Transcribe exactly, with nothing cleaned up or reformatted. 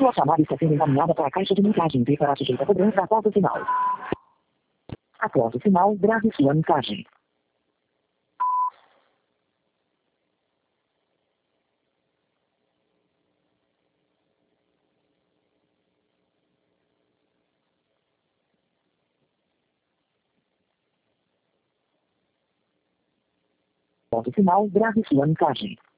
Sua chamada está sendo encaminhada para a caixa de mensagem e será sujeita a cobrança após o sinal. Após o sinal, grave sua mensagem. Após o sinal, grave sua mensagem.